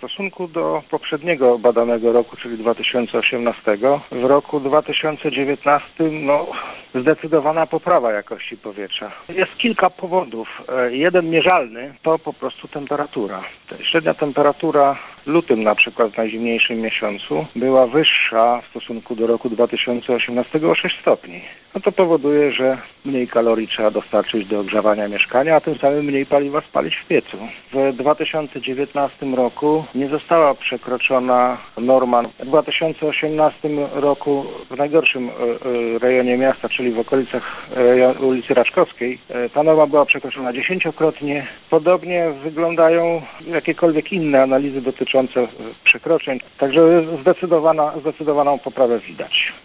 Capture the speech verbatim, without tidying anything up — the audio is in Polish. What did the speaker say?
stosunku do poprzedniego badanego roku, czyli dwa tysiące osiemnastego, w roku dwa tysiące dziewiętnastym no, zdecydowana poprawa jakości powietrza. Jest kilka powodów. Jeden mierzalny to po prostu temperatura. Średnia temperatura w lutym na przykład w najzimniejszym miesiącu była wyższa w stosunku do roku dwa tysiące osiemnastego o sześć stopni. No to powoduje, że mniej kalorii trzeba dostarczyć do ogrzewania mieszkania, a tym samym mniej paliwa spalić w piecu. W dwa tysiące dziewiętnastym roku nie została przekroczona norma. W dwa tysiące osiemnastym roku w najgorszym rejonie miasta, czyli w okolicach ulicy Raczkowskiej, ta norma była przekroczona dziesięciokrotnie. Podobnie wyglądają jakiekolwiek inne analizy dotyczące przekroczeń. Także zdecydowana, zdecydowaną poprawę widać.